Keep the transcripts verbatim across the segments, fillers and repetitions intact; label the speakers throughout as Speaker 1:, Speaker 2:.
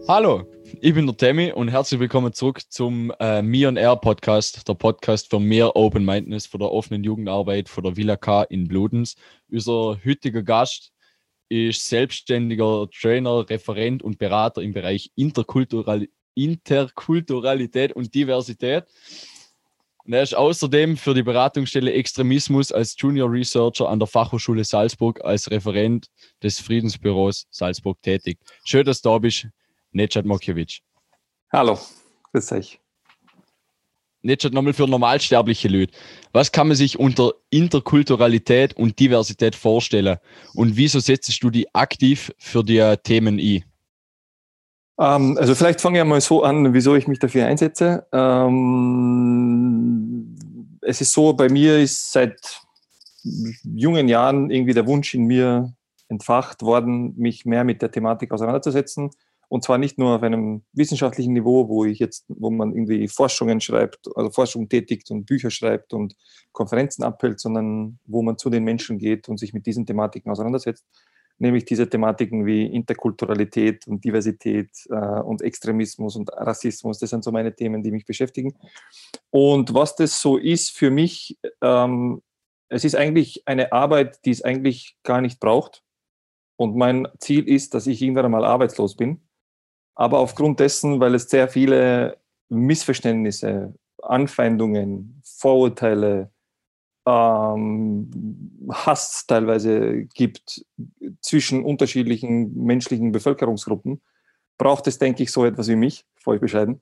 Speaker 1: Hallo, ich bin der Tammy und herzlich willkommen zurück zum äh, Me on Air Podcast, der Podcast für mehr Open Mindedness, für der offenen Jugendarbeit, für der Villa K in Bludenz. Unser heutiger Gast ist selbstständiger Trainer, Referent und Berater im Bereich Interkultural Interkulturalität und Diversität. Und er ist außerdem für die Beratungsstelle Extremismus als Junior Researcher an der Fachhochschule Salzburg als Referent des Friedensbüros Salzburg tätig. Schön, dass du da bist, Nejat Mokjevic.
Speaker 2: Hallo, grüß euch.
Speaker 1: Nejat, nochmal für normalsterbliche Leute. Was kann man sich unter Interkulturalität und Diversität vorstellen? Und wieso setzt du die aktiv für die Themen ein?
Speaker 2: Ähm, also vielleicht fange ich mal so an, wieso ich mich dafür einsetze. Ähm, es ist so, bei mir ist seit jungen Jahren irgendwie der Wunsch in mir entfacht worden, mich mehr mit der Thematik auseinanderzusetzen. Und zwar nicht nur auf einem wissenschaftlichen Niveau, wo ich jetzt, wo man irgendwie Forschungen schreibt, also Forschung tätigt und Bücher schreibt und Konferenzen abhält, sondern wo man zu den Menschen geht und sich mit diesen Thematiken auseinandersetzt. Nämlich diese Thematiken wie Interkulturalität und Diversität äh, und Extremismus und Rassismus. Das sind so meine Themen, die mich beschäftigen. Und was das so ist für mich, ähm, es ist eigentlich eine Arbeit, die es eigentlich gar nicht braucht. Und mein Ziel ist, dass ich irgendwann einmal arbeitslos bin. Aber aufgrund dessen, weil es sehr viele Missverständnisse, Anfeindungen, Vorurteile, ähm, Hass teilweise gibt zwischen unterschiedlichen menschlichen Bevölkerungsgruppen, braucht es, denke ich, so etwas wie mich, voll bescheiden.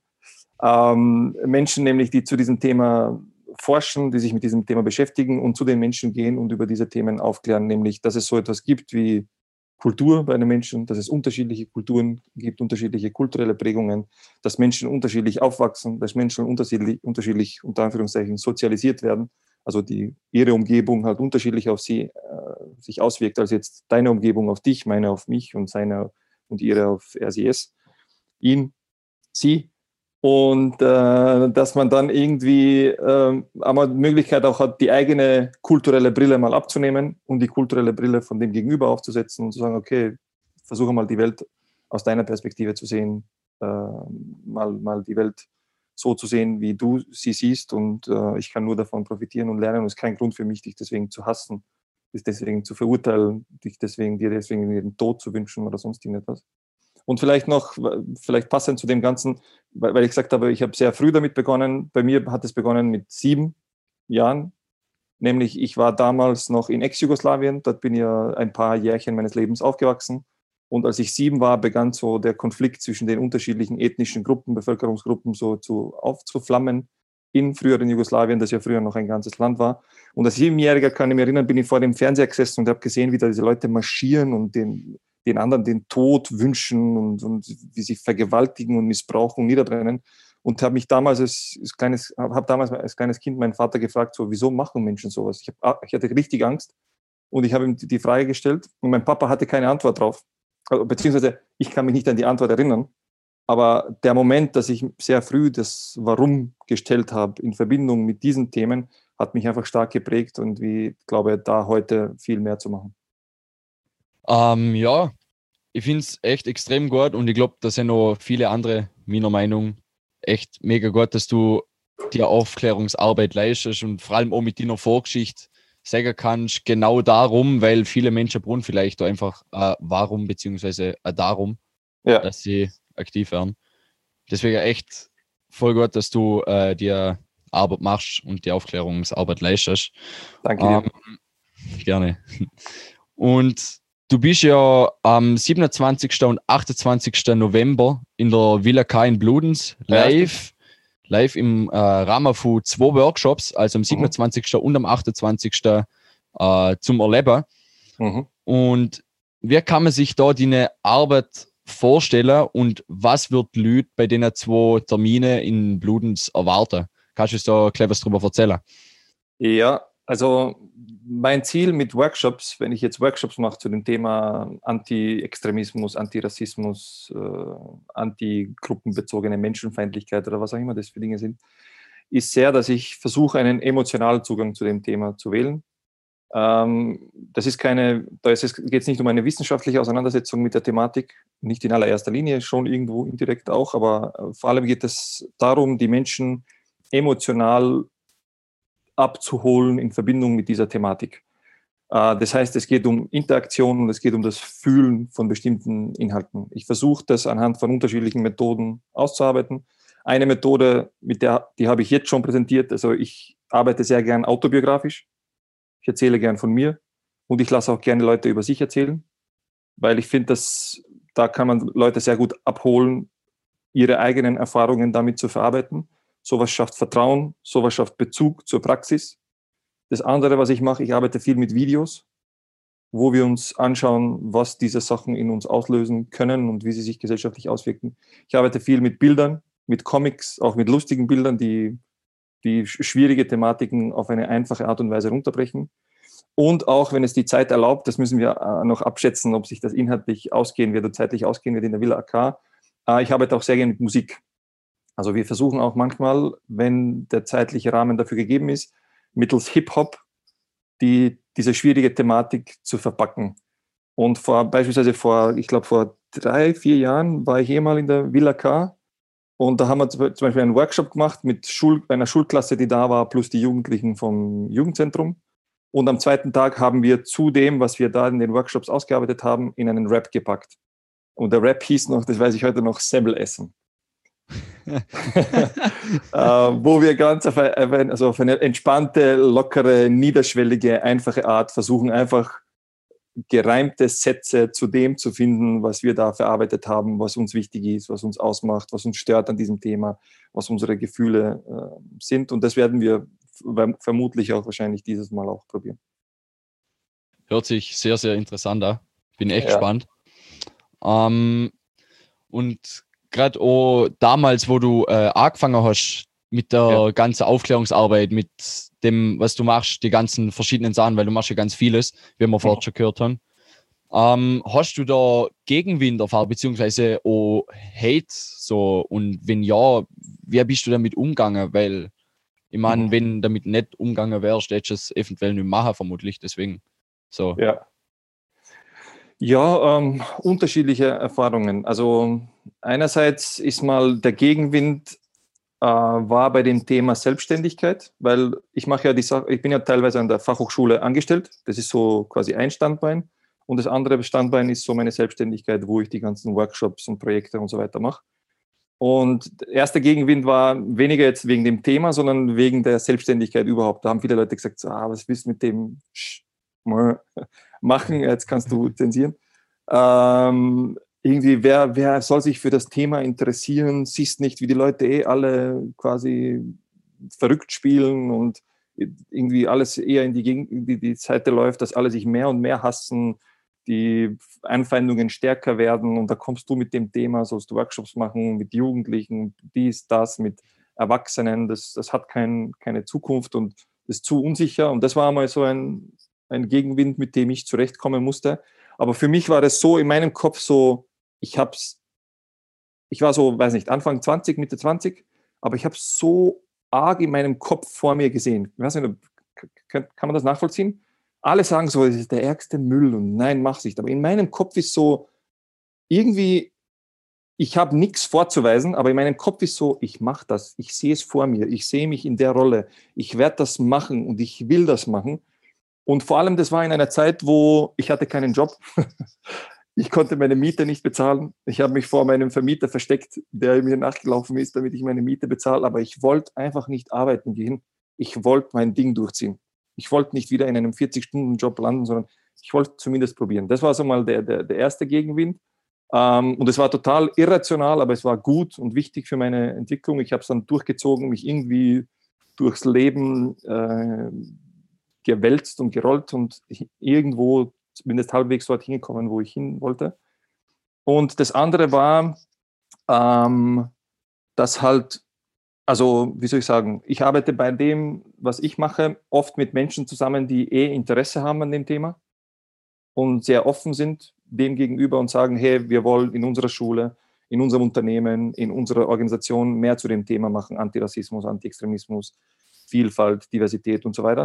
Speaker 2: Ähm, Menschen nämlich, die zu diesem Thema forschen, die sich mit diesem Thema beschäftigen und zu den Menschen gehen und über diese Themen aufklären, nämlich, dass es so etwas gibt wie Kultur bei den Menschen, dass es unterschiedliche Kulturen gibt, unterschiedliche kulturelle Prägungen, dass Menschen unterschiedlich aufwachsen, dass Menschen unterschiedlich, unterschiedlich unter Anführungszeichen sozialisiert werden, also die ihre Umgebung halt unterschiedlich auf sie äh, sich auswirkt, als jetzt deine Umgebung auf dich, meine auf mich und seine und ihre auf er, sie, es, ihn, sie. Und äh, dass man dann irgendwie äh, einmal die Möglichkeit auch hat, die eigene kulturelle Brille mal abzunehmen und die kulturelle Brille von dem Gegenüber aufzusetzen und zu sagen, okay, versuche mal die Welt aus deiner Perspektive zu sehen, äh, mal, mal die Welt so zu sehen, wie du sie siehst und äh, ich kann nur davon profitieren und lernen und es ist kein Grund für mich, dich deswegen zu hassen, dich deswegen zu verurteilen, dich deswegen, dir deswegen den Tod zu wünschen oder sonst irgendetwas. Und vielleicht noch, vielleicht passend zu dem Ganzen, weil ich gesagt habe, ich habe sehr früh damit begonnen. Bei mir hat es begonnen mit sieben Jahren. Nämlich, ich war damals noch in Ex-Jugoslawien. Dort bin ich ja ein paar Jährchen meines Lebens aufgewachsen. Und als ich sieben war, begann so der Konflikt zwischen den unterschiedlichen ethnischen Gruppen, Bevölkerungsgruppen so zu, aufzuflammen in früheren Jugoslawien, das ja früher noch ein ganzes Land war. Und als Siebenjähriger, kann ich mich erinnern, bin ich vor dem Fernseher gesessen und habe gesehen, wie da diese Leute marschieren und den den anderen den Tod wünschen und, und wie sie vergewaltigen und missbrauchen und niederbrennen. Und habe mich damals als, als kleines, habe damals als kleines Kind meinen Vater gefragt, so, wieso machen Menschen sowas? Ich, hab, ich hatte richtig Angst und ich habe ihm die Frage gestellt und mein Papa hatte keine Antwort drauf. Also, beziehungsweise ich kann mich nicht an die Antwort erinnern. Aber der Moment, dass ich sehr früh das Warum gestellt habe in Verbindung mit diesen Themen, hat mich einfach stark geprägt und ich glaube, da heute viel mehr zu machen.
Speaker 1: Ähm, ja, ich finde es echt extrem gut und ich glaube, da sind noch viele andere, meiner Meinung, echt mega gut, dass du die Aufklärungsarbeit leistest und vor allem auch mit deiner Vorgeschichte sagen kannst, genau darum, weil viele Menschen brauchen vielleicht da einfach äh, warum, beziehungsweise äh, darum, ja, dass sie aktiv werden. Deswegen echt voll gut, dass du äh, die Arbeit machst und die Aufklärungsarbeit leistest.
Speaker 2: Danke dir.
Speaker 1: Ähm, gerne. Und du bist ja am siebenundzwanzigsten und achtundzwanzigsten November in der Villa K in Bludenz live, ja, live im äh, Rahmen von zwei Workshops, also am siebenundzwanzigsten Mhm. und am achtundzwanzigsten Äh, zum Erleben. Mhm. Und wie kann man sich da deine Arbeit vorstellen und was wird die Leute bei den zwei Terminen in Bludenz erwarten? Kannst du uns da gleich was drüber erzählen?
Speaker 2: Ja, also mein Ziel mit Workshops, wenn ich jetzt Workshops mache zu dem Thema Anti-Extremismus, Antirassismus, äh, anti-gruppenbezogene Menschenfeindlichkeit oder was auch immer das für Dinge sind, ist sehr, dass ich versuche, einen emotionalen Zugang zu dem Thema zu wählen. Ähm, das ist keine, da geht es nicht um eine wissenschaftliche Auseinandersetzung mit der Thematik, nicht in allererster Linie, schon irgendwo indirekt auch, aber vor allem geht es darum, die Menschen emotional abzuholen in Verbindung mit dieser Thematik. Äh, das heißt, es geht um Interaktion und es geht um das Fühlen von bestimmten Inhalten. Ich versuche das anhand von unterschiedlichen Methoden auszuarbeiten. Eine Methode, mit der, die habe ich jetzt schon präsentiert, also ich arbeite sehr gern autobiografisch. Ich erzähle gern von mir und ich lasse auch gerne Leute über sich erzählen, weil ich finde, dass da kann man Leute sehr gut abholen, ihre eigenen Erfahrungen damit zu verarbeiten. Sowas schafft Vertrauen, sowas schafft Bezug zur Praxis. Das andere, was ich mache, ich arbeite viel mit Videos, wo wir uns anschauen, was diese Sachen in uns auslösen können und wie sie sich gesellschaftlich auswirken. Ich arbeite viel mit Bildern, mit Comics, auch mit lustigen Bildern, die die schwierige Thematiken auf eine einfache Art und Weise runterbrechen. Und auch, wenn es die Zeit erlaubt, das müssen wir noch abschätzen, ob sich das inhaltlich ausgehen wird oder zeitlich ausgehen wird in der Villa A K. Ich arbeite auch sehr gerne mit Musik. Also wir versuchen auch manchmal, wenn der zeitliche Rahmen dafür gegeben ist, mittels Hip-Hop die, diese schwierige Thematik zu verpacken. Und vor, beispielsweise vor, ich glaube vor drei, vier Jahren war ich eh mal in der Villa K. Und da haben wir zum Beispiel einen Workshop gemacht mit Schul- einer Schulklasse, die da war, plus die Jugendlichen vom Jugendzentrum. Und am zweiten Tag haben wir zu dem, was wir da in den Workshops ausgearbeitet haben, in einen Rap gepackt. Und der Rap hieß noch, das weiß ich heute noch, Semmel essen. äh, wo wir ganz auf eine, also auf eine entspannte, lockere, niederschwellige, einfache Art versuchen, einfach gereimte Sätze zu dem zu finden, was wir da verarbeitet haben, was uns wichtig ist, was uns ausmacht, was uns stört an diesem Thema, was unsere Gefühle äh, sind. Und das werden wir vermutlich auch wahrscheinlich dieses Mal auch probieren.
Speaker 1: Hört sich sehr, sehr interessant an. Bin echt
Speaker 2: Ja.
Speaker 1: gespannt. Ähm, und gerade auch damals, wo du äh, angefangen hast mit der ja. ganzen Aufklärungsarbeit, mit dem, was du machst, die ganzen verschiedenen Sachen, weil du machst ja ganz vieles, wie wir vorhin schon gehört haben. Ähm, hast du da Gegenwind erfahren, beziehungsweise auch Hate so? Und wenn ja, wie bist du damit umgegangen? Weil, ich meine, mhm. wenn damit nicht umgegangen wärst, hättest du es eventuell nicht machen, vermutlich. Deswegen so.
Speaker 2: Ja, ja ähm, unterschiedliche Erfahrungen. Also einerseits ist mal der Gegenwind war bei dem Thema Selbstständigkeit, weil ich mache ja die Sache, ich bin ja teilweise an der Fachhochschule angestellt, das ist so quasi ein Standbein und das andere Standbein ist so meine Selbstständigkeit, wo ich die ganzen Workshops und Projekte und so weiter mache. Und der erste Gegenwind war weniger jetzt wegen dem Thema, sondern wegen der Selbstständigkeit überhaupt. Da haben viele Leute gesagt, so, ah, was willst du mit dem machen, jetzt kannst du zensieren. Ähm, Irgendwie, wer, wer soll sich für das Thema interessieren, siehst nicht, wie die Leute eh alle quasi verrückt spielen und irgendwie alles eher in die, in die, die Seite läuft, dass alle sich mehr und mehr hassen, die Anfeindungen stärker werden und da kommst du mit dem Thema, sollst du Workshops machen mit Jugendlichen, dies, das, mit Erwachsenen, das, das hat kein, keine Zukunft und ist zu unsicher und das war mal so ein, ein Gegenwind, mit dem ich zurechtkommen musste. Aber für mich war das so in meinem Kopf so, ich hab's, ich war so, weiß nicht, Anfang zwanzig, Mitte zwanzig, aber ich habe es so arg in meinem Kopf vor mir gesehen. Ich weiß nicht, kann, kann man das nachvollziehen? Alle sagen so, das ist der ärgste Müll und nein, mach's nicht. Aber in meinem Kopf ist so, irgendwie, ich habe nichts vorzuweisen, aber in meinem Kopf ist so, ich mache das, ich sehe es vor mir, ich sehe mich in der Rolle, ich werde das machen und ich will das machen. Und vor allem, das war in einer Zeit, wo ich hatte keinen Job. Ich konnte meine Miete nicht bezahlen. Ich habe mich vor meinem Vermieter versteckt, der mir nachgelaufen ist, damit ich meine Miete bezahle. Aber ich wollte einfach nicht arbeiten gehen. Ich wollte mein Ding durchziehen. Ich wollte nicht wieder in einem vierzig-Stunden-Job landen, sondern ich wollte zumindest probieren. Das war so mal der, der, der erste Gegenwind. Ähm, und es war total irrational, aber es war gut und wichtig für meine Entwicklung. Ich habe es dann durchgezogen, mich irgendwie durchs Leben äh, gewälzt und gerollt und irgendwo zumindest halbwegs dort hingekommen, wo ich hin wollte. Und das andere war, ähm, dass halt, also wie soll ich sagen, ich arbeite bei dem, was ich mache, oft mit Menschen zusammen, die eh Interesse haben an dem Thema und sehr offen sind dem gegenüber und sagen, hey, wir wollen in unserer Schule, in unserem Unternehmen, in unserer Organisation mehr zu dem Thema machen, Antirassismus, Antiextremismus, Vielfalt, Diversität und so weiter.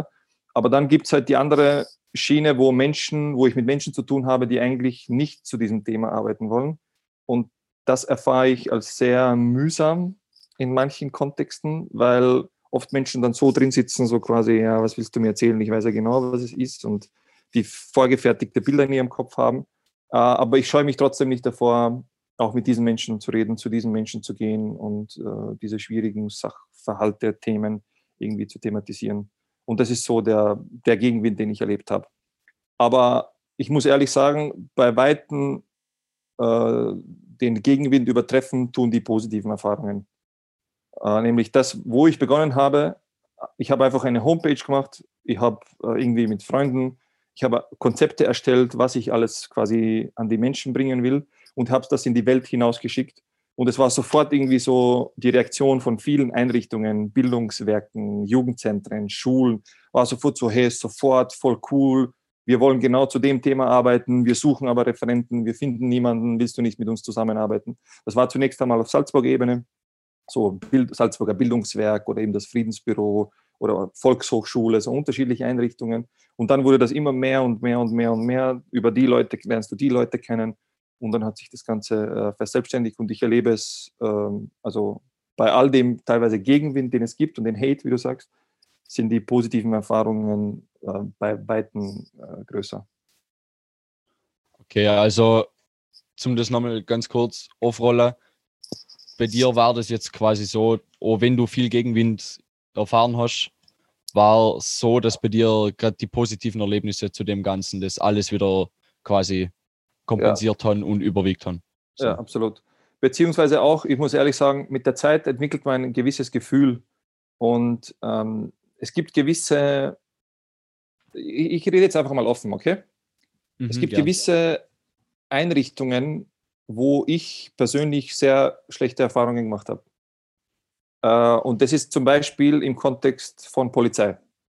Speaker 2: aber dann gibt es halt die andere Schiene, wo Menschen, wo ich mit Menschen zu tun habe, die eigentlich nicht zu diesem Thema arbeiten wollen. Und das erfahre ich als sehr mühsam in manchen Kontexten, weil oft Menschen dann so drin sitzen, so quasi, ja, was willst du mir erzählen? Ich weiß ja genau, was es ist, und die vorgefertigte Bilder in ihrem Kopf haben. Aber ich scheue mich trotzdem nicht davor, auch mit diesen Menschen zu reden, zu diesen Menschen zu gehen und äh, diese schwierigen Sachverhalte, Themen irgendwie zu thematisieren. Und das ist so der, der Gegenwind, den ich erlebt habe. Aber ich muss ehrlich sagen, bei Weitem äh, den Gegenwind übertreffen tun die positiven Erfahrungen. Äh, nämlich das, wo ich begonnen habe, ich habe einfach eine Homepage gemacht, ich habe äh, irgendwie mit Freunden, ich habe Konzepte erstellt, was ich alles quasi an die Menschen bringen will, und habe das in die Welt hinausgeschickt. Und es war sofort irgendwie so die Reaktion von vielen Einrichtungen, Bildungswerken, Jugendzentren, Schulen, war sofort so, hey, sofort, voll cool, wir wollen genau zu dem Thema arbeiten, wir suchen aber Referenten, wir finden niemanden, willst du nicht mit uns zusammenarbeiten? Das war zunächst einmal auf Salzburg-Ebene, so Bild, Salzburger Bildungswerk oder eben das Friedensbüro oder Volkshochschule, so unterschiedliche Einrichtungen. Und dann wurde das immer mehr und mehr und mehr und mehr. Über die Leute lernst du die Leute kennen. Und dann hat sich das Ganze äh, verselbstständigt. Und ich erlebe es, ähm, also bei all dem teilweise Gegenwind, den es gibt, und den Hate, wie du sagst, sind die positiven Erfahrungen äh, bei Weitem äh, größer.
Speaker 1: Okay, also zum das nochmal ganz kurz aufrollen. Bei dir war das jetzt quasi so, oh, wenn du viel Gegenwind erfahren hast, war so, dass bei dir gerade die positiven Erlebnisse zu dem Ganzen, das alles wieder quasi kompensiert ja. haben und überwiegt haben. So.
Speaker 2: Ja, absolut. Beziehungsweise auch, ich muss ehrlich sagen, mit der Zeit entwickelt man ein gewisses Gefühl, und ähm, es gibt gewisse, ich, ich rede jetzt einfach mal offen, okay? Mhm, es gibt gern. gewisse Einrichtungen, wo ich persönlich sehr schlechte Erfahrungen gemacht habe. Äh, und das ist zum Beispiel im Kontext von Polizei.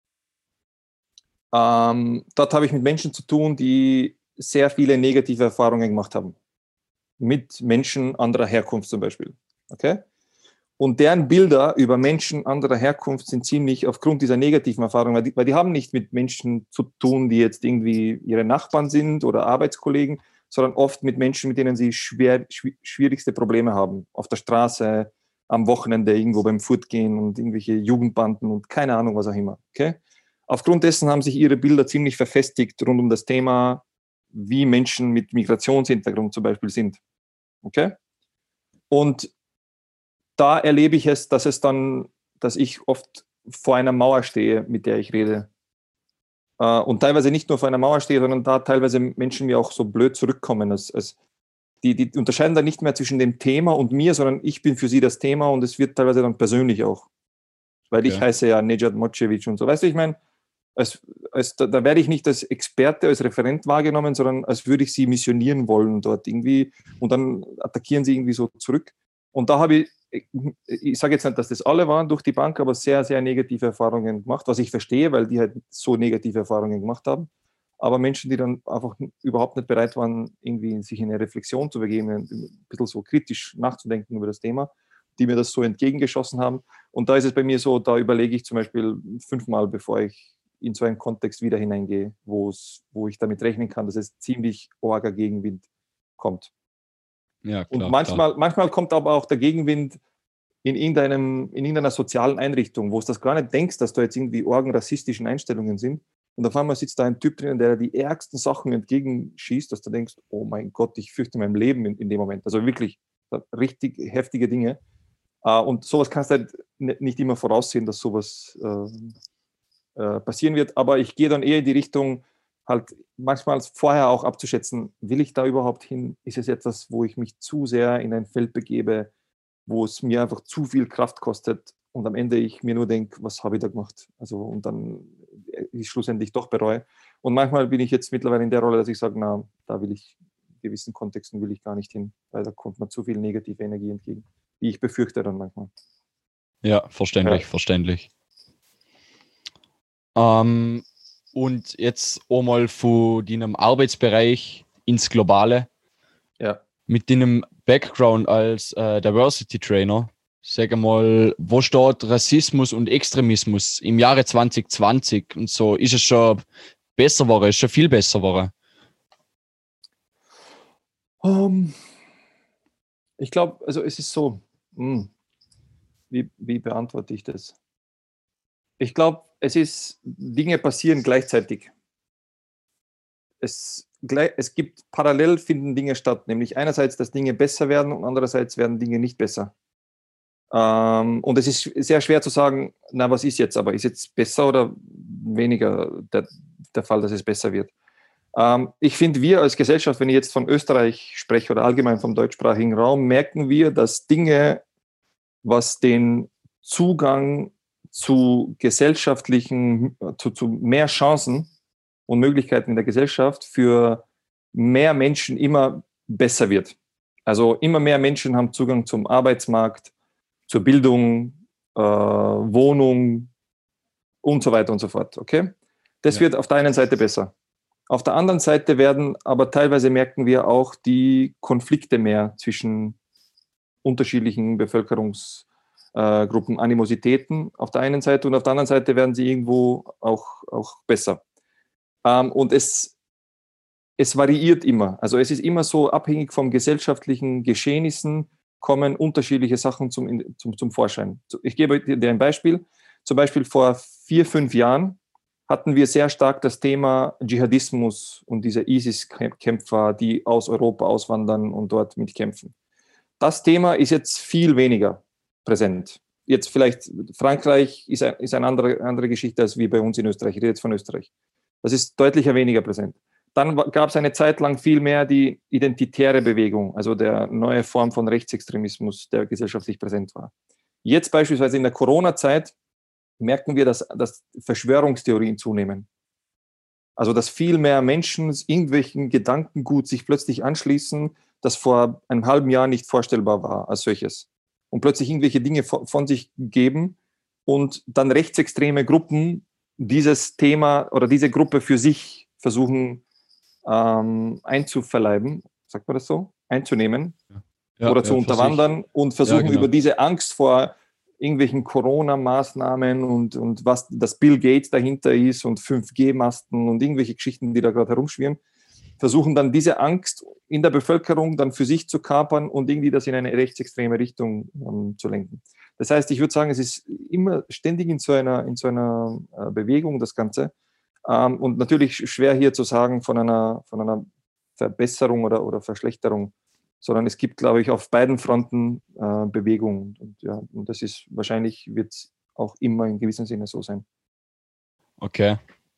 Speaker 2: Ähm, dort habe ich mit Menschen zu tun, die sehr viele negative Erfahrungen gemacht haben. Mit Menschen anderer Herkunft zum Beispiel. Okay? Und deren Bilder über Menschen anderer Herkunft sind ziemlich aufgrund dieser negativen Erfahrungen, weil die, weil die haben nicht mit Menschen zu tun, die jetzt irgendwie ihre Nachbarn sind oder Arbeitskollegen, sondern oft mit Menschen, mit denen sie schwer, schwierigste Probleme haben. Auf der Straße, am Wochenende irgendwo beim Fortgehen und irgendwelche Jugendbanden und keine Ahnung, was auch immer. Okay? Aufgrund dessen haben sich ihre Bilder ziemlich verfestigt rund um das Thema, wie Menschen mit Migrationshintergrund zum Beispiel sind. Okay? Und da erlebe ich es, dass es dann, dass ich oft vor einer Mauer stehe, mit der ich rede. Und teilweise nicht nur vor einer Mauer stehe, sondern da teilweise Menschen mir auch so blöd zurückkommen. Als, als die, die unterscheiden dann nicht mehr zwischen dem Thema und mir, sondern ich bin für sie das Thema, und es wird teilweise dann persönlich auch. Weil okay. Ich heiße ja Nejad Mocevic und so. Weißt du, ich meine, als, als, da, da werde ich nicht als Experte, als Referent wahrgenommen, sondern als würde ich sie missionieren wollen dort irgendwie. Und dann attackieren sie irgendwie so zurück. Und da habe ich, ich, ich sage jetzt nicht, dass das alle waren durch die Bank, aber sehr, sehr negative Erfahrungen gemacht, was ich verstehe, weil die halt so negative Erfahrungen gemacht haben. Aber Menschen, die dann einfach überhaupt nicht bereit waren, irgendwie sich in eine Reflexion zu begeben, ein bisschen so kritisch nachzudenken über das Thema, die mir das so entgegengeschossen haben. Und da ist es bei mir so, da überlege ich zum Beispiel fünfmal, bevor ich in so einen Kontext wieder hineingehe, wo ich damit rechnen kann, dass es ziemlich arger Gegenwind kommt. Ja, klar, und manchmal, klar. manchmal kommt aber auch der Gegenwind in, irgendeinem, in irgendeiner sozialen Einrichtung, wo du das gar nicht denkst, dass da jetzt irgendwie argen rassistischen Einstellungen sind. Und auf einmal sitzt da ein Typ drin, der die ärgsten Sachen entgegenschießt, dass du denkst, oh mein Gott, ich fürchte mein Leben in, in dem Moment. Also wirklich richtig heftige Dinge. Und sowas kannst du halt nicht immer voraussehen, dass sowas äh, äh, passieren wird. Aber ich gehe dann eher in die Richtung, halt manchmal vorher auch abzuschätzen, will ich da überhaupt hin? Ist es etwas, wo ich mich zu sehr in ein Feld begebe, wo es mir einfach zu viel Kraft kostet und am Ende ich mir nur denke, was habe ich da gemacht? Also und dann ich schlussendlich doch bereue. Und manchmal bin ich jetzt mittlerweile in der Rolle, dass ich sage, na, da will ich, in gewissen Kontexten will ich gar nicht hin, weil da kommt mir zu viel negative Energie entgegen, die ich befürchte dann manchmal.
Speaker 1: Ja, verständlich, ja. verständlich. Ähm, und jetzt einmal von deinem Arbeitsbereich ins Globale.
Speaker 2: Ja.
Speaker 1: Mit deinem Background als äh, Diversity Trainer, sag mal, wo steht Rassismus und Extremismus im Jahre zwanzig zwanzig und so? Ist es schon besser geworden? Ist schon viel besser geworden?
Speaker 2: Um, ich glaube, also es ist so, hm, wie, wie beantworte ich das? Ich glaube, es ist, Dinge passieren gleichzeitig. Es, es gibt parallel finden Dinge statt, nämlich einerseits, dass Dinge besser werden und andererseits werden Dinge nicht besser. Ähm, und es ist sehr schwer zu sagen, na, was ist jetzt, aber ist jetzt besser oder weniger der, der Fall, dass es besser wird. Ähm, ich finde, wir als Gesellschaft, wenn ich jetzt von Österreich spreche oder allgemein vom deutschsprachigen Raum, merken wir, dass Dinge, was den Zugang zu gesellschaftlichen, zu, zu mehr Chancen und Möglichkeiten in der Gesellschaft für mehr Menschen immer besser wird. Also immer mehr Menschen haben Zugang zum Arbeitsmarkt, zur Bildung, äh, Wohnung und so weiter und so fort. Okay? Das ja. wird auf der einen Seite besser. Auf der anderen Seite werden aber teilweise, merken wir auch, die Konflikte mehr zwischen unterschiedlichen Bevölkerungsgruppen, äh, Animositäten auf der einen Seite und auf der anderen Seite werden sie irgendwo auch, auch besser. Ähm, und es, es variiert immer. Also es ist immer so abhängig vom gesellschaftlichen Geschehnissen, kommen unterschiedliche Sachen zum, zum, zum Vorschein. Ich gebe dir ein Beispiel. Zum Beispiel vor vier, fünf Jahren hatten wir sehr stark das Thema Dschihadismus und diese ISIS-Kämpfer, die aus Europa auswandern und dort mitkämpfen. Das Thema ist jetzt viel weniger präsent. Jetzt vielleicht Frankreich ist, ein, ist eine andere, andere Geschichte als wie bei uns in Österreich. Ich rede jetzt von Österreich. Das ist deutlich weniger präsent. Dann gab es eine Zeit lang viel mehr die identitäre Bewegung, also der neue Form von Rechtsextremismus, der gesellschaftlich präsent war. Jetzt beispielsweise in der Corona-Zeit merken wir, dass, dass Verschwörungstheorien zunehmen. Also dass viel mehr Menschen irgendwelchen Gedankengut sich plötzlich anschließen, das vor einem halben Jahr nicht vorstellbar war als solches. Und plötzlich irgendwelche Dinge von, von sich geben und dann rechtsextreme Gruppen dieses Thema oder diese Gruppe für sich versuchen ähm, einzuverleiben, sagt man das so? Einzunehmen ja. Ja, oder zu ja, unterwandern und versuchen ja, genau. über diese Angst vor irgendwelchen Corona-Maßnahmen und, und was das Bill Gates dahinter ist und fünf G-Masten und irgendwelche Geschichten, die da gerade herumschwirren, versuchen dann diese Angst in der Bevölkerung dann für sich zu kapern und irgendwie das in eine rechtsextreme Richtung ähm, zu lenken. Das heißt, ich würde sagen, es ist immer ständig in so einer, in so einer äh, Bewegung, das Ganze. Ähm, und natürlich schwer hier zu sagen von einer, von einer Verbesserung oder, oder Verschlechterung, sondern es gibt, glaube ich, auf beiden Fronten äh, Bewegung. Und, ja, und das ist wahrscheinlich, wird es auch immer in gewissem Sinne so sein.
Speaker 1: Okay.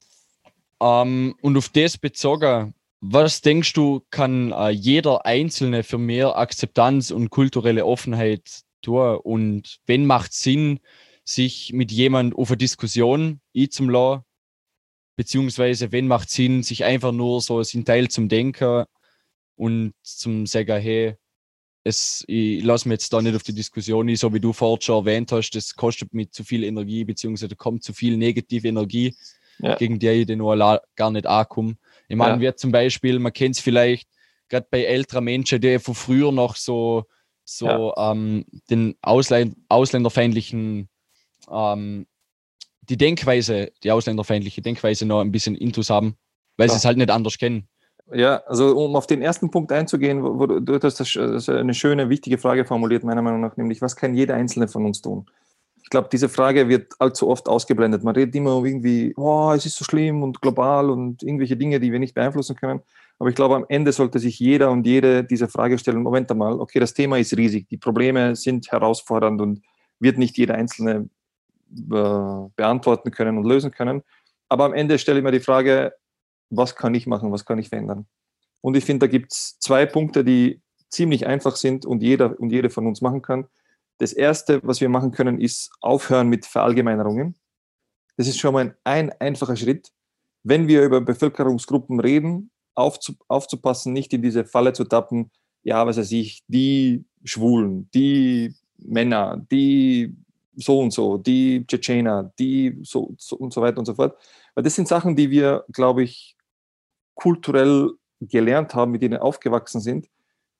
Speaker 1: Um, und auf das bezogen, was denkst du, kann äh, jeder Einzelne für mehr Akzeptanz und kulturelle Offenheit tun? Und wenn macht es Sinn, sich mit jemandem auf eine Diskussion einzulassen? Beziehungsweise wenn macht es Sinn, sich einfach nur so ein Teil zum Denken und zum sagen, hey, es, ich lasse mich jetzt da nicht auf die Diskussion ein, so wie du vorhin schon erwähnt hast, das kostet mir zu viel Energie, beziehungsweise kommt zu viel negative Energie, ja. gegen die ich den nur gar nicht ankomme. Ich meine, ja. wie zum Beispiel, man kennt es vielleicht gerade bei älteren Menschen, die von früher noch so, so ja. ähm, den Ausländ- ausländerfeindlichen ähm, die Denkweise, die ausländerfeindliche Denkweise noch ein bisschen intus haben, weil ja. sie es halt nicht anders kennen.
Speaker 2: Ja, also um auf den ersten Punkt einzugehen, wo, wo du hast das, das eine schöne, wichtige Frage formuliert, meiner Meinung nach, nämlich, was kann jeder Einzelne von uns tun? Ich glaube, diese Frage wird allzu oft ausgeblendet. Man redet immer irgendwie, oh, es ist so schlimm und global und irgendwelche Dinge, die wir nicht beeinflussen können. Aber ich glaube, am Ende sollte sich jeder und jede diese Frage stellen, Moment einmal, okay, das Thema ist riesig, die Probleme sind herausfordernd und wird nicht jeder Einzelne äh, beantworten können und lösen können. Aber am Ende stelle ich mir die Frage, was kann ich machen, was kann ich verändern? Und ich finde, da gibt es zwei Punkte, die ziemlich einfach sind und jeder und jede von uns machen kann. Das Erste, was wir machen können, ist aufhören mit Verallgemeinerungen. Das ist schon mal ein, ein einfacher Schritt. Wenn wir über Bevölkerungsgruppen reden, aufzu, aufzupassen, nicht in diese Falle zu tappen, ja, was weiß ich, die Schwulen, die Männer, die so und so, die Tschetschener, die so, so und so weiter und so fort. Weil das sind Sachen, die wir, glaube ich, kulturell gelernt haben, mit denen aufgewachsen sind.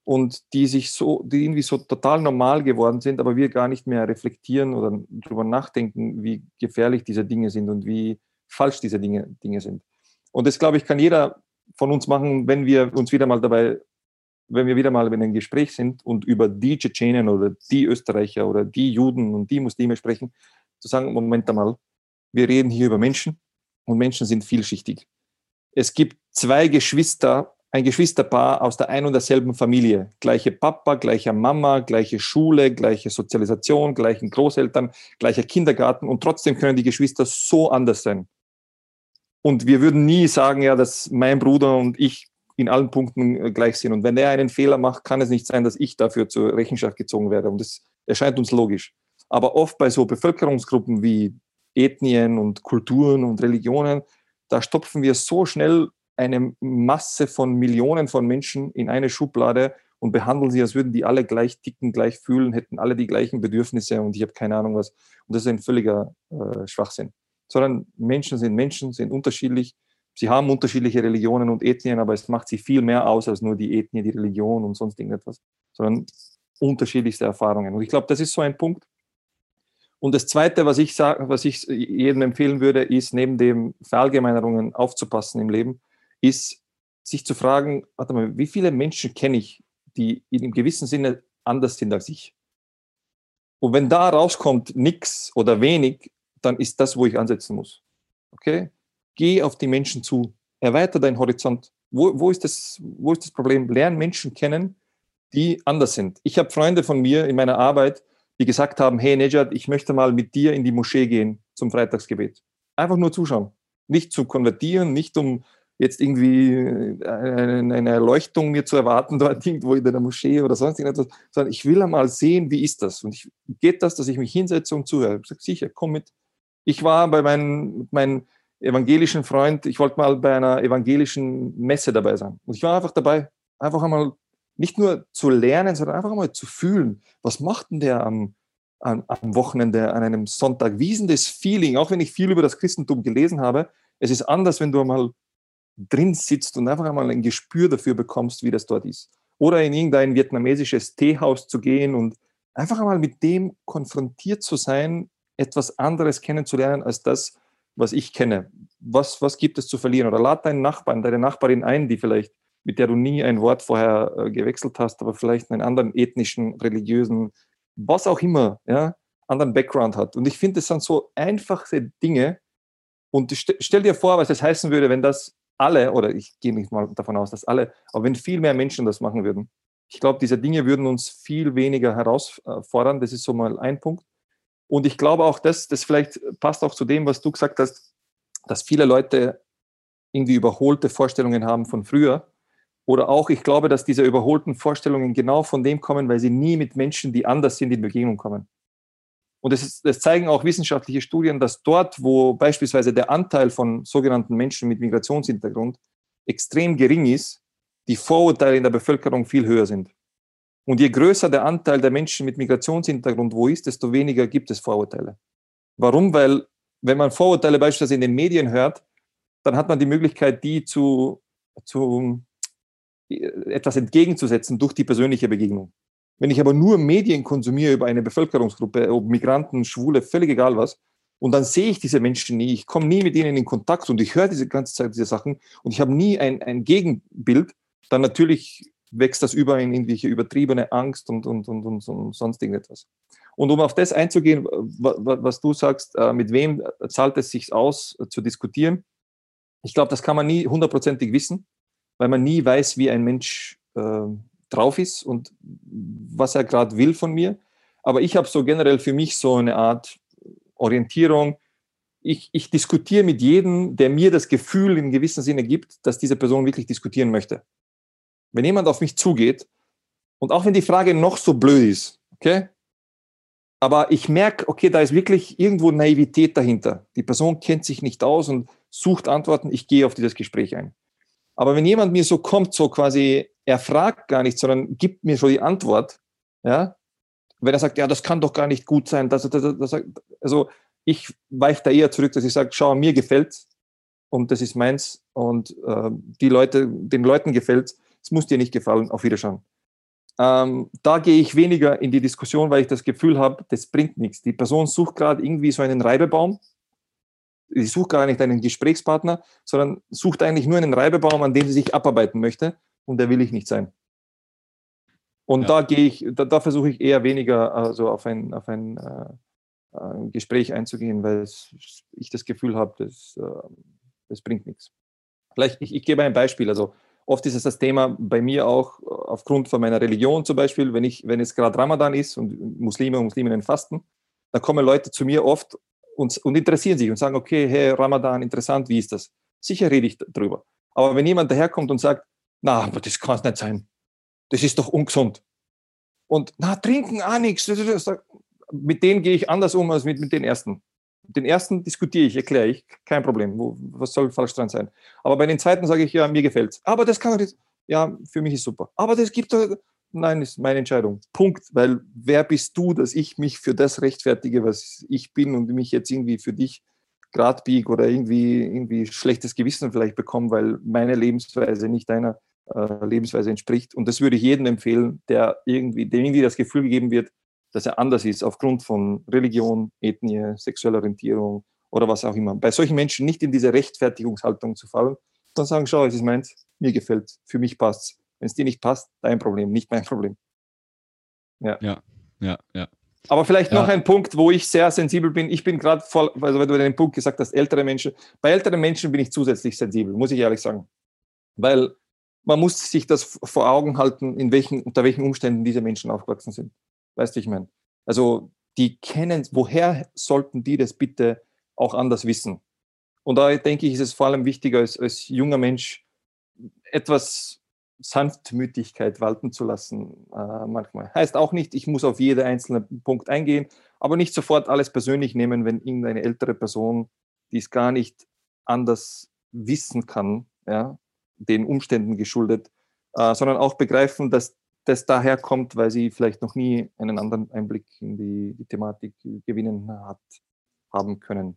Speaker 2: und die sich so, die irgendwie so total normal geworden sind, aber wir gar nicht mehr reflektieren oder darüber nachdenken, wie gefährlich diese Dinge sind und wie falsch diese Dinge, Dinge sind. Und das, glaube ich, kann jeder von uns machen, wenn wir uns wieder mal dabei, wenn wir wieder mal in einem Gespräch sind und über die Tschetschenen oder die Österreicher oder die Juden und die Muslime sprechen, zu sagen, Moment einmal, wir reden hier über Menschen und Menschen sind vielschichtig. Es gibt zwei Geschwister, ein Geschwisterpaar aus der ein und derselben Familie. Gleiche Papa, gleiche Mama, gleiche Schule, gleiche Sozialisation, gleichen Großeltern, gleicher Kindergarten und trotzdem können die Geschwister so anders sein. Und wir würden nie sagen, ja, dass mein Bruder und ich in allen Punkten gleich sind. Und wenn er einen Fehler macht, kann es nicht sein, dass ich dafür zur Rechenschaft gezogen werde. Und das erscheint uns logisch. Aber oft bei so Bevölkerungsgruppen wie Ethnien und Kulturen und Religionen, da stopfen wir so schnell eine Masse von Millionen von Menschen in eine Schublade und behandeln sie, als würden die alle gleich ticken, gleich fühlen, hätten alle die gleichen Bedürfnisse und ich habe keine Ahnung was. Und das ist ein völliger äh, Schwachsinn. Sondern Menschen sind Menschen, sind unterschiedlich. Sie haben unterschiedliche Religionen und Ethnien, aber es macht sie viel mehr aus als nur die Ethnie, die Religion und sonst irgendetwas, sondern unterschiedlichste Erfahrungen. Und ich glaube, das ist so ein Punkt. Und das Zweite, was ich, sag, was ich jedem empfehlen würde, ist, neben den Verallgemeinerungen aufzupassen im Leben, ist, sich zu fragen, warte mal, wie viele Menschen kenne ich, die in einem gewissen Sinne anders sind als ich? Und wenn da rauskommt nichts oder wenig, dann ist das, wo ich ansetzen muss. Okay? Geh auf die Menschen zu, erweitere deinen Horizont. Wo, wo, ist das, wo ist das Problem? Lern Menschen kennen, die anders sind. Ich habe Freunde von mir in meiner Arbeit, die gesagt haben, hey Nejat, ich möchte mal mit dir in die Moschee gehen zum Freitagsgebet. Einfach nur zuschauen. Nicht zu konvertieren, nicht um jetzt irgendwie eine, eine Erleuchtung mir zu erwarten, dort irgendwo in der Moschee oder sonst irgendetwas, sondern ich will einmal sehen, wie ist das? Und ich, geht das, dass ich mich hinsetze und zuhöre? Ich sage, sicher, komm mit. Ich war bei meinem, meinem evangelischen Freund, ich wollte mal bei einer evangelischen Messe dabei sein. Und ich war einfach dabei, einfach einmal nicht nur zu lernen, sondern einfach mal zu fühlen, was macht denn der am, am, am Wochenende, an einem Sonntag? Wie ist denn das Feeling? Auch wenn ich viel über das Christentum gelesen habe, es ist anders, wenn du einmal drin sitzt und einfach einmal ein Gespür dafür bekommst, wie das dort ist. Oder in irgendein vietnamesisches Teehaus zu gehen und einfach einmal mit dem konfrontiert zu sein, etwas anderes kennenzulernen als das, was ich kenne. Was, was gibt es zu verlieren? Oder lad deinen Nachbarn, deine Nachbarin ein, die vielleicht, mit der du nie ein Wort vorher äh, gewechselt hast, aber vielleicht einen anderen ethnischen, religiösen, was auch immer, ja, anderen Background hat. Und ich finde, das sind so einfache Dinge. Und st- stell dir vor, was das heißen würde, wenn das alle, oder ich gehe nicht mal davon aus, dass alle, aber wenn viel mehr Menschen das machen würden. Ich glaube, diese Dinge würden uns viel weniger herausfordern. Das ist so mal ein Punkt. Und ich glaube auch, dass das vielleicht passt auch zu dem, was du gesagt hast, dass viele Leute irgendwie überholte Vorstellungen haben von früher. Oder auch, ich glaube, dass diese überholten Vorstellungen genau von dem kommen, weil sie nie mit Menschen, die anders sind, in Begegnung kommen. Und das, ist, das zeigen auch wissenschaftliche Studien, dass dort, wo beispielsweise der Anteil von sogenannten Menschen mit Migrationshintergrund extrem gering ist, die Vorurteile in der Bevölkerung viel höher sind. Und je größer der Anteil der Menschen mit Migrationshintergrund wo ist, desto weniger gibt es Vorurteile. Warum? Weil, wenn man Vorurteile beispielsweise in den Medien hört, dann hat man die Möglichkeit, die zu, zu etwas entgegenzusetzen durch die persönliche Begegnung. Wenn ich aber nur Medien konsumiere über eine Bevölkerungsgruppe, ob Migranten, Schwule, völlig egal was, und dann sehe ich diese Menschen nie, ich komme nie mit ihnen in Kontakt und ich höre diese ganze Zeit diese Sachen und ich habe nie ein, ein Gegenbild, dann natürlich wächst das über in irgendwelche übertriebene Angst und, und, und, und, und sonst irgendetwas. Und um auf das einzugehen, was du sagst, mit wem zahlt es sich aus, zu diskutieren, ich glaube, das kann man nie hundertprozentig wissen, weil man nie weiß, wie ein Mensch äh, drauf ist und was er gerade will von mir. Aber ich habe so generell für mich so eine Art Orientierung. Ich, ich diskutiere mit jedem, der mir das Gefühl in gewissem Sinne gibt, dass diese Person wirklich diskutieren möchte. Wenn jemand auf mich zugeht und auch wenn die Frage noch so blöd ist, okay, aber ich merke, okay, da ist wirklich irgendwo Naivität dahinter. Die Person kennt sich nicht aus und sucht Antworten, ich gehe auf dieses Gespräch ein. Aber wenn jemand mir so kommt, so quasi, er fragt gar nicht, sondern gibt mir schon die Antwort, ja, wenn er sagt, ja, das kann doch gar nicht gut sein, das, das, das, das, also ich weiche da eher zurück, dass ich sage, schau, mir gefällt's und das ist meins und äh, die Leute, den Leuten gefällt's, es muss dir nicht gefallen, auf Wiedersehen. ähm, da gehe ich weniger in die Diskussion, weil ich das Gefühl habe, das bringt nichts. Die Person sucht gerade irgendwie so einen Reibebaum. Sie sucht gar nicht einen Gesprächspartner, sondern sucht eigentlich nur einen Reibebaum, an dem sie sich abarbeiten möchte. Und der will ich nicht sein. Und ja. da gehe ich, da, da versuche ich eher weniger also auf ein, auf ein äh, äh, Gespräch einzugehen, weil es, ich das Gefühl habe, das, äh, das bringt nichts. Vielleicht, ich, ich gebe ein Beispiel. Also oft ist es das Thema bei mir auch aufgrund von meiner Religion zum Beispiel, wenn ich, wenn es gerade Ramadan ist und Muslime und Musliminnen fasten, dann kommen Leute zu mir oft und, und interessieren sich und sagen, okay, hey, Ramadan, interessant, wie ist das? Sicher rede ich drüber. Aber wenn jemand daherkommt und sagt, na, aber das kann es nicht sein. Das ist doch ungesund. Und, na, trinken auch nichts. Mit denen gehe ich anders um als mit, mit den ersten. Mit den ersten diskutiere ich, erkläre ich, kein Problem. Wo, was soll falsch dran sein? Aber bei den zweiten sage ich, ja, mir gefällt's. Aber das kann doch nicht. Ja, für mich ist super. Aber das gibt doch. Nein, ist meine Entscheidung. Punkt. Weil wer bist du, dass ich mich für das rechtfertige, was ich bin und mich jetzt irgendwie für dich grad biege oder irgendwie, irgendwie schlechtes Gewissen vielleicht bekomme, weil meine Lebensweise nicht deiner äh, Lebensweise entspricht. Und das würde ich jedem empfehlen, der irgendwie, dem irgendwie das Gefühl gegeben wird, dass er anders ist aufgrund von Religion, Ethnie, sexueller Orientierung oder was auch immer. Bei solchen Menschen nicht in diese Rechtfertigungshaltung zu fallen, dann sagen, schau, es ist meins, mir gefällt, für mich passt's. Wenn es dir nicht passt, dein Problem, nicht mein Problem. Ja,
Speaker 1: ja, ja. ja.
Speaker 2: Aber vielleicht
Speaker 1: ja.
Speaker 2: noch ein Punkt, wo ich sehr sensibel bin. Ich bin gerade voll, also wenn du den Punkt gesagt hast, ältere Menschen. Bei älteren Menschen bin ich zusätzlich sensibel, muss ich ehrlich sagen. Weil man muss sich das vor Augen halten, in welchen, unter welchen Umständen diese Menschen aufgewachsen sind. Weißt du, ich meine? Also die kennen, woher sollten die das bitte auch anders wissen? Und da denke ich, ist es vor allem wichtiger, als, als junger Mensch etwas Sanftmütigkeit walten zu lassen äh, manchmal. Heißt auch nicht, ich muss auf jeden einzelnen Punkt eingehen, aber nicht sofort alles persönlich nehmen, wenn irgendeine ältere Person, die es gar nicht anders wissen kann, ja, den Umständen geschuldet, äh, sondern auch begreifen, dass das daher kommt, weil sie vielleicht noch nie einen anderen Einblick in die, die Thematik gewinnen hat, haben können.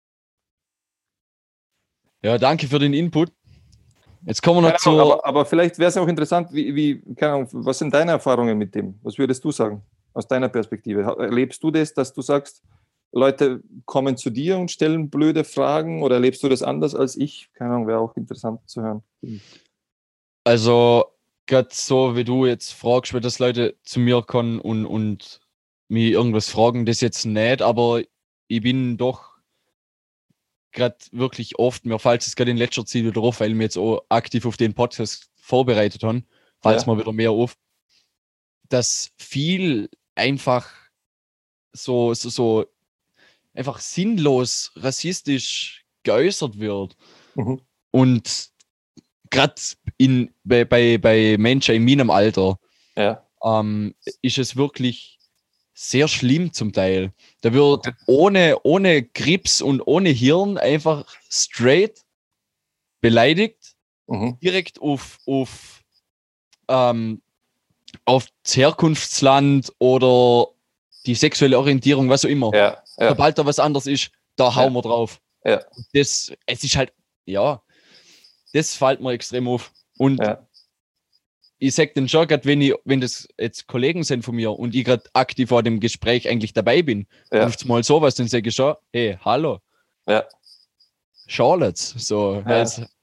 Speaker 1: Ja, danke für den Input. Jetzt kommen wir noch zu.
Speaker 2: Aber, aber vielleicht wäre es auch interessant, wie, wie, keine Ahnung, was sind deine Erfahrungen mit dem? Was würdest du sagen, aus deiner Perspektive? Erlebst du das, dass du sagst, Leute kommen zu dir und stellen blöde Fragen oder erlebst du das anders als ich? Keine Ahnung, wäre auch interessant zu hören.
Speaker 1: Also, gerade so wie du jetzt fragst, wenn das Leute zu mir kommen und, und mich irgendwas fragen, das jetzt nicht, aber ich bin doch gerade wirklich oft, mir fällt es gerade in letzter Zeit wieder auf, weil wir jetzt auch aktiv auf den Podcast vorbereitet haben, fällt es ja. mir wieder mehr auf, dass viel einfach so, so, so einfach sinnlos rassistisch geäußert wird. Mhm. Und gerade bei, bei, bei Menschen in meinem Alter ja. ähm, ist es wirklich sehr schlimm zum Teil. Da wird okay. ohne, ohne Grips und ohne Hirn einfach straight beleidigt, mhm. direkt auf, auf, ähm, auf das Herkunftsland oder die sexuelle Orientierung, was auch immer.
Speaker 2: Ja, ja.
Speaker 1: Sobald da was anderes ist, da hauen ja. wir drauf.
Speaker 2: Ja.
Speaker 1: Das, es ist halt, ja, das fällt mir extrem auf. Und ja. ich sag dann schon, grad wenn, ich, wenn das jetzt Kollegen sind von mir und ich gerade aktiv vor dem Gespräch eigentlich dabei bin, ja. ruft mal sowas, dann sage ich schon, hey, hallo.
Speaker 2: Ja.
Speaker 1: Charlotte. So,
Speaker 2: ja.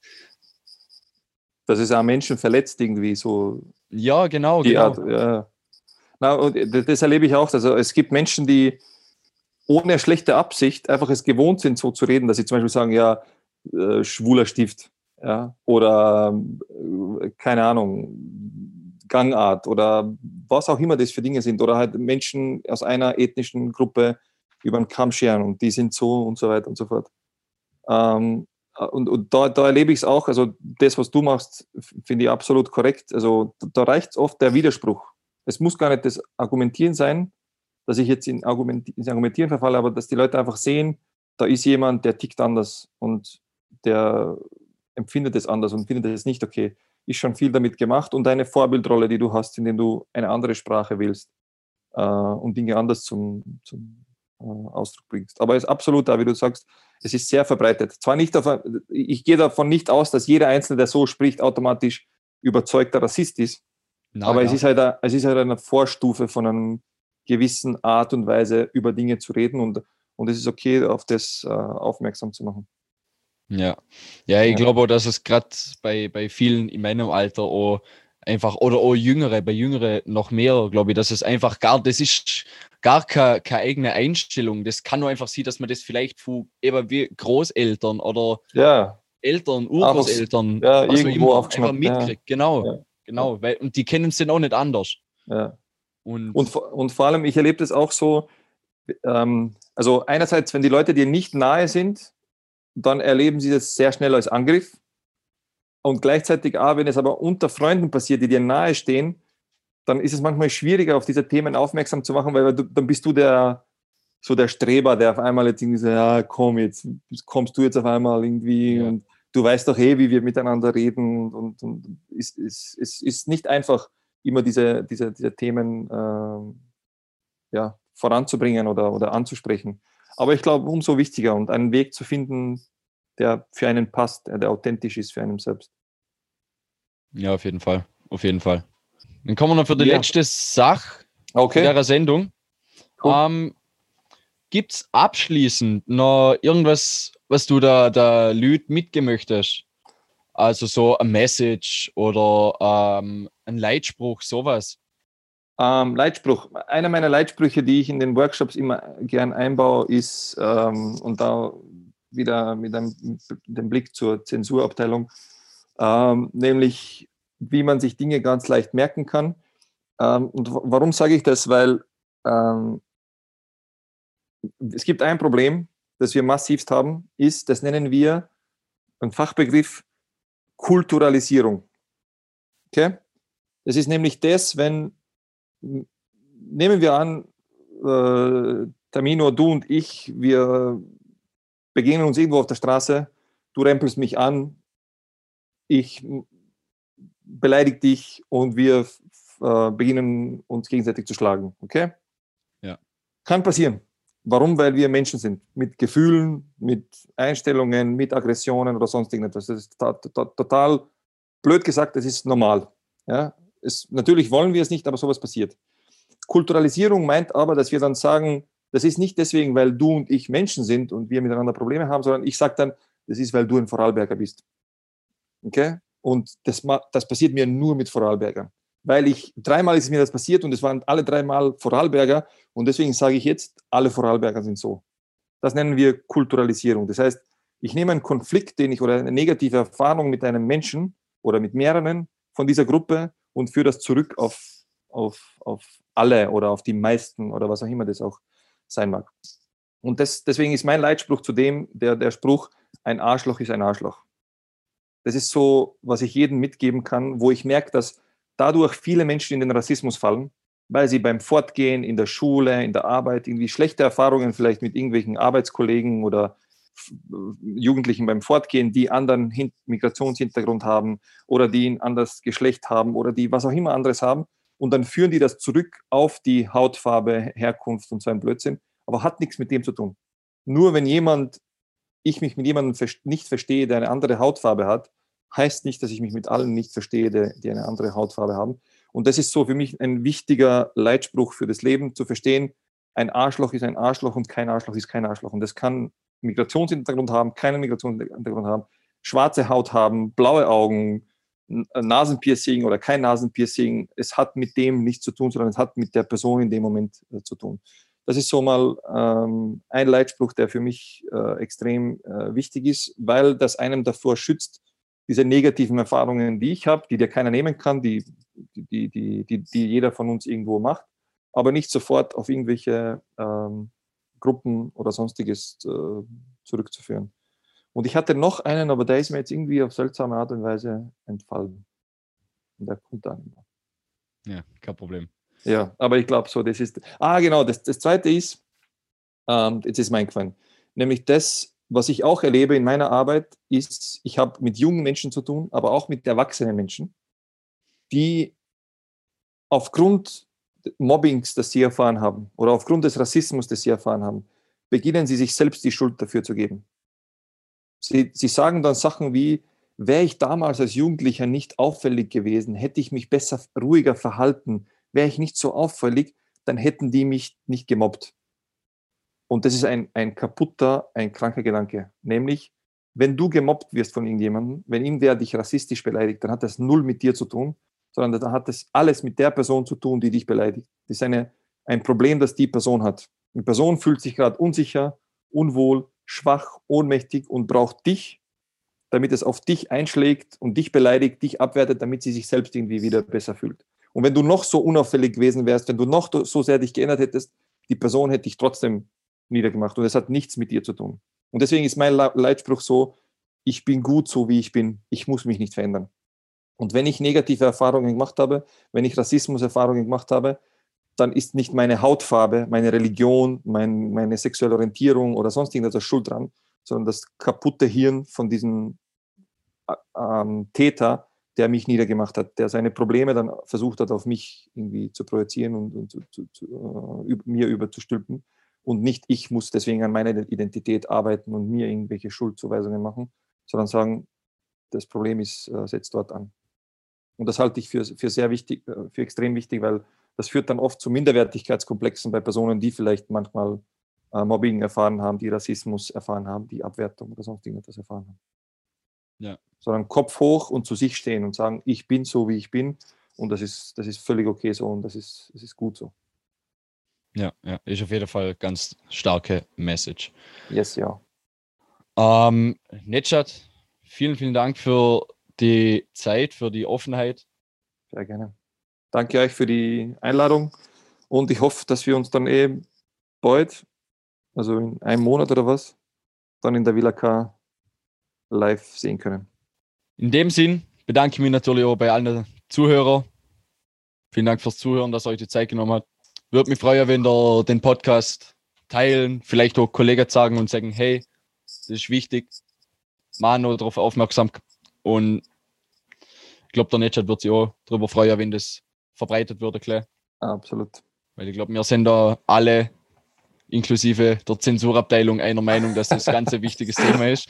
Speaker 2: Das ist auch Menschen verletzt irgendwie so.
Speaker 1: Ja, genau.
Speaker 2: Die
Speaker 1: genau.
Speaker 2: Art, ja. Na, und das erlebe ich auch. Also es gibt Menschen, die ohne schlechte Absicht einfach es gewohnt sind, so zu reden, dass sie zum Beispiel sagen, ja, äh, schwuler Stift. Ja, oder äh, keine Ahnung, Gangart oder was auch immer das für Dinge sind. Oder halt Menschen aus einer ethnischen Gruppe über den Kamm scheren und die sind so und so weiter und so fort. Ähm, und und da, da erlebe ich es auch, also das, was du machst, finde ich absolut korrekt. Also da reicht oft der Widerspruch. Es muss gar nicht das Argumentieren sein, dass ich jetzt in Argument, ins Argumentieren verfalle, aber dass die Leute einfach sehen, da ist jemand, der tickt anders und der empfindet es anders und findet es nicht okay. Ist schon viel damit gemacht und eine Vorbildrolle, die du hast, indem du eine andere Sprache wählst äh, und Dinge anders zum, zum äh, Ausdruck bringst. Aber es ist absolut da, wie du sagst, es ist sehr verbreitet. Zwar nicht davon, ich gehe davon nicht aus, dass jeder Einzelne, der so spricht, automatisch überzeugter Rassist ist,
Speaker 1: Na,
Speaker 2: Aber es
Speaker 1: ja.
Speaker 2: ist, halt eine, es ist halt eine Vorstufe von einer gewissen Art und Weise, über Dinge zu reden und, und es ist okay, auf das äh, aufmerksam zu machen.
Speaker 1: Ja, ja, ich
Speaker 2: Ja.
Speaker 1: glaube auch, dass es gerade bei, bei vielen in meinem Alter auch einfach, oder auch Jüngere, bei Jüngere noch mehr, glaube ich, dass es einfach gar, das ist gar keine, keine eigene Einstellung. Das kann nur einfach sein, dass man das vielleicht von eben wie Großeltern oder
Speaker 2: Ja,
Speaker 1: Eltern,
Speaker 2: einfach
Speaker 1: Urgroßeltern,
Speaker 2: ja,
Speaker 1: was auch
Speaker 2: irgendwo
Speaker 1: immer, einfach
Speaker 2: aufgeschnappt. Ja,
Speaker 1: mitkriegt. Genau,
Speaker 2: ja, ja,
Speaker 1: genau, weil, und die kennen es dann auch nicht anders.
Speaker 2: ja. Und,
Speaker 1: Und
Speaker 2: vor- und vor allem, ich erlebe das auch so, ähm, also einerseits, wenn die Leute dir nicht nahe sind, dann erleben sie das sehr schnell als Angriff. Und gleichzeitig auch, wenn es aber unter Freunden passiert, die dir nahe stehen, dann ist es manchmal schwieriger, auf diese Themen aufmerksam zu machen, weil du, dann bist du der, so der Streber, der auf einmal jetzt irgendwie so, ja, komm, jetzt kommst du jetzt auf einmal irgendwie
Speaker 1: ja,
Speaker 2: und du weißt doch eh, wie wir miteinander reden und, und es ist, ist, ist nicht einfach, immer diese, diese, diese Themen äh, ja, voranzubringen oder, oder anzusprechen. Aber ich glaube, umso wichtiger und einen Weg zu finden, der für einen passt, der authentisch ist für einen selbst.
Speaker 1: ja, auf jeden Fall, auf jeden Fall. Dann kommen wir noch für die
Speaker 2: Ja,
Speaker 1: letzte Sache von
Speaker 2: okay,
Speaker 1: der Sendung.
Speaker 2: cool.
Speaker 1: Ähm, Gibt es abschließend noch irgendwas, was du da, da Leuten mitgeben möchtest? Also so ein Message oder ähm, ein Leitspruch, sowas.
Speaker 2: Ähm, Leitspruch. Einer meiner Leitsprüche, die ich in den Workshops immer gern einbaue, ist, ähm, und da wieder mit einem, mit dem Blick zur Zensurabteilung, ähm, nämlich wie man sich Dinge ganz leicht merken kann. Ähm, und w- warum sage ich das? Weil ähm, es gibt ein Problem, das wir massivst haben, ist, das nennen wir einen Fachbegriff Kulturalisierung. Okay? Das ist nämlich das, wenn, nehmen wir an, äh, Tamino, du und ich, wir begegnen uns irgendwo auf der Straße, du rempelst mich an, ich beleidige dich und wir äh, beginnen uns gegenseitig zu schlagen. Okay?
Speaker 1: Ja.
Speaker 2: Kann passieren. Warum? Weil wir Menschen sind. Mit Gefühlen, mit Einstellungen, mit Aggressionen oder sonst irgendetwas. Das ist total, total blöd gesagt, das ist normal. Ja? Es, natürlich wollen wir es nicht, aber sowas passiert. Kulturalisierung meint aber, dass wir dann sagen, das ist nicht deswegen, weil du und ich Menschen sind und wir miteinander Probleme haben, sondern ich sage dann, das ist, weil du ein Vorarlberger bist. Okay? Und das, das passiert mir nur mit Vorarlbergern. Weil ich, dreimal ist mir das passiert und es waren alle dreimal Vorarlberger und deswegen sage ich jetzt, alle Vorarlberger sind so. Das nennen wir Kulturalisierung. Das heißt, ich nehme einen Konflikt, den ich oder eine negative Erfahrung mit einem Menschen oder mit mehreren von dieser Gruppe und führe das zurück auf, auf, auf alle oder auf die meisten oder was auch immer das auch sein mag. Und das, deswegen ist mein Leitspruch zu dem, der, der Spruch, ein Arschloch ist ein Arschloch. Das ist so, was ich jedem mitgeben kann, wo ich merke, dass dadurch viele Menschen in den Rassismus fallen, weil sie beim Fortgehen in der Schule, in der Arbeit irgendwie schlechte Erfahrungen vielleicht mit irgendwelchen Arbeitskollegen oder Jugendlichen beim Fortgehen, die anderen Migrationshintergrund haben oder die ein anderes Geschlecht haben oder die was auch immer anderes haben. Und dann führen die das zurück auf die Hautfarbe, Herkunft und so ein Blödsinn, aber hat nichts mit dem zu tun. Nur wenn jemand, ich mich mit jemandem nicht verstehe, der eine andere Hautfarbe hat, heißt nicht, dass ich mich mit allen nicht verstehe, die, die eine andere Hautfarbe haben. Und das ist so für mich ein wichtiger Leitspruch für das Leben, zu verstehen, ein Arschloch ist ein Arschloch und kein Arschloch ist kein Arschloch. Und das kann Migrationshintergrund haben, keinen Migrationshintergrund haben, schwarze Haut haben, blaue Augen, Nasenpiercing oder kein Nasenpiercing. Es hat mit dem nichts zu tun, sondern es hat mit der Person in dem Moment äh, zu tun. Das ist so mal ähm, ein Leitspruch, der für mich äh, extrem äh, wichtig ist, weil das einem davor schützt, diese negativen Erfahrungen, die ich habe, die dir keiner nehmen kann, die, die, die, die, die jeder von uns irgendwo macht, aber nicht sofort auf irgendwelche ähm, Gruppen oder sonstiges äh, zurückzuführen. Und ich hatte noch einen, aber der ist mir jetzt irgendwie auf seltsame Art und Weise entfallen. Und der kommt dann immer.
Speaker 1: Ja, kein Problem.
Speaker 2: Ja, aber ich glaube so, das ist. Ah, genau, das, das zweite ist, ähm, jetzt ist mein gefallen, nämlich das, was ich auch erlebe in meiner Arbeit, ist, ich habe mit jungen Menschen zu tun, aber auch mit erwachsenen Menschen, die aufgrund Mobbings, das sie erfahren haben, oder aufgrund des Rassismus, das sie erfahren haben, beginnen sie sich selbst die Schuld dafür zu geben. Sie, sie sagen dann Sachen wie, wäre ich damals als Jugendlicher nicht auffällig gewesen, hätte ich mich besser, ruhiger verhalten, wäre ich nicht so auffällig, dann hätten die mich nicht gemobbt. Und das ist ein, ein kaputter, ein kranker Gedanke. Nämlich, wenn du gemobbt wirst von irgendjemandem, wenn irgendwer dich rassistisch beleidigt, dann hat das null mit dir zu tun, sondern dann hat das alles mit der Person zu tun, die dich beleidigt. Das ist eine, ein Problem, das die Person hat. Die Person fühlt sich gerade unsicher, unwohl, schwach, ohnmächtig und braucht dich, damit es auf dich einschlägt und dich beleidigt, dich abwertet, damit sie sich selbst irgendwie wieder besser fühlt. Und wenn du noch so unauffällig gewesen wärst, wenn du noch so sehr dich geändert hättest, die Person hätte dich trotzdem niedergemacht. Und das hat nichts mit dir zu tun. Und deswegen ist mein Leitspruch so, ich bin gut so, wie ich bin. Ich muss mich nicht verändern. Und wenn ich negative Erfahrungen gemacht habe, wenn ich Rassismus-Erfahrungen gemacht habe, dann ist nicht meine Hautfarbe, meine Religion, mein, meine sexuelle Orientierung oder sonst irgendetwas schuld dran, sondern das kaputte Hirn von diesem ähm, Täter, der mich niedergemacht hat, der seine Probleme dann versucht hat, auf mich irgendwie zu projizieren und, und zu, zu, zu, uh, mir überzustülpen. Und nicht ich muss deswegen an meiner Identität arbeiten und mir irgendwelche Schuldzuweisungen machen, sondern sagen, das Problem ist, äh, setzt dort an. Und das halte ich für, für sehr wichtig, für extrem wichtig, weil das führt dann oft zu Minderwertigkeitskomplexen bei Personen, die vielleicht manchmal äh, Mobbing erfahren haben, die Rassismus erfahren haben, die Abwertung oder sonst irgendetwas erfahren haben.
Speaker 1: Ja.
Speaker 2: Sondern Kopf hoch und zu sich stehen und sagen, ich bin so, wie ich bin und das ist, das ist völlig okay so und das ist, das ist gut so.
Speaker 1: Ja, ja, ist auf jeden Fall ganz starke Message.
Speaker 2: Yes, ja.
Speaker 1: Ähm, Nedschad, vielen, vielen Dank für die Zeit, für die Offenheit.
Speaker 2: Sehr gerne. Danke euch für die Einladung und ich hoffe, dass wir uns dann eh bald, also in einem Monat oder was, dann in der Villa K live sehen können.
Speaker 1: In dem Sinn bedanke ich mich natürlich auch bei allen Zuhörern. Vielen Dank fürs Zuhören, dass ihr euch die Zeit genommen habt. Würde mich freuen, wenn ihr den Podcast teilen, vielleicht auch Kollegen sagen und sagen, hey, das ist wichtig, machen oder darauf aufmerksam. Und ich glaube, der Nedschad wird sich auch darüber freuen, wenn das verbreitet wird. Klar.
Speaker 2: Absolut.
Speaker 1: Weil ich glaube, wir sind da alle, inklusive der Zensurabteilung, einer Meinung, dass das ganz ein wichtiges Thema ist.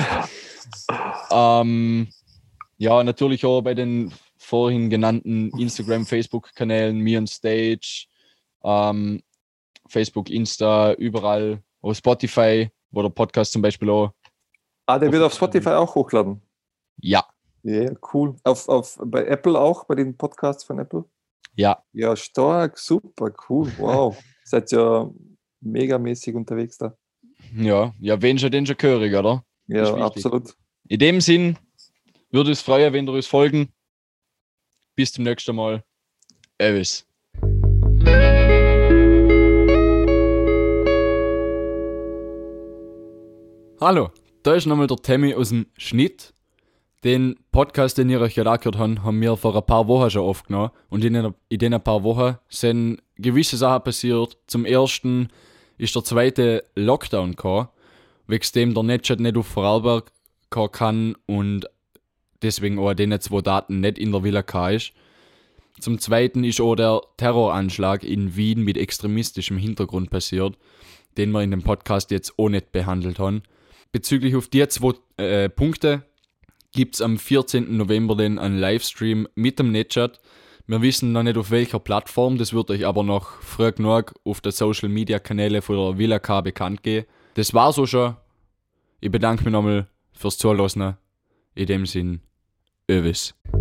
Speaker 1: ähm, ja, natürlich auch bei den vorhin genannten Instagram-, Facebook-Kanälen, Me on Stage, ähm, Facebook, Insta, überall, auf Spotify, wo der Podcast zum Beispiel auch.
Speaker 2: Ah, der wird auf Spotify auch hochladen?
Speaker 1: Ja.
Speaker 2: Ja, yeah, cool. Auf, auf, bei Apple auch, bei den Podcasts von Apple?
Speaker 1: Ja.
Speaker 2: Ja, stark, super, cool, wow. Seid ja megamäßig unterwegs da.
Speaker 1: Ja, ja, wen schon, den schon gehörig, oder?
Speaker 2: Ja, absolut.
Speaker 1: In dem Sinn würde es freuen, wenn ihr uns folgen. Bis zum nächsten Mal. Elvis. Hallo, da ist nochmal der Tammy aus dem Schnitt. Den Podcast, den ihr euch gerade angehört habt, haben wir vor ein paar Wochen schon aufgenommen. Und in den, in den paar Wochen sind gewisse Sachen passiert. Zum ersten ist der zweite Lockdown gekommen, wegen dem der Nedschad nicht auf Vorarlberg kommen kann und deswegen auch diese zwei Daten nicht in der Villa K ist. Zum zweiten ist auch der Terroranschlag in Wien mit extremistischem Hintergrund passiert, den wir in dem Podcast jetzt auch nicht behandelt haben. Bezüglich auf die zwei äh, Punkte gibt es am vierzehnten November dann einen Livestream mit dem Nedschad. Wir wissen noch nicht auf welcher Plattform, das wird euch aber noch früh genug auf den Social Media Kanäle von der Villa K bekannt geben. Das war's auch schon. Ich bedanke mich nochmal fürs Zuhören. In dem Sinn, Övis.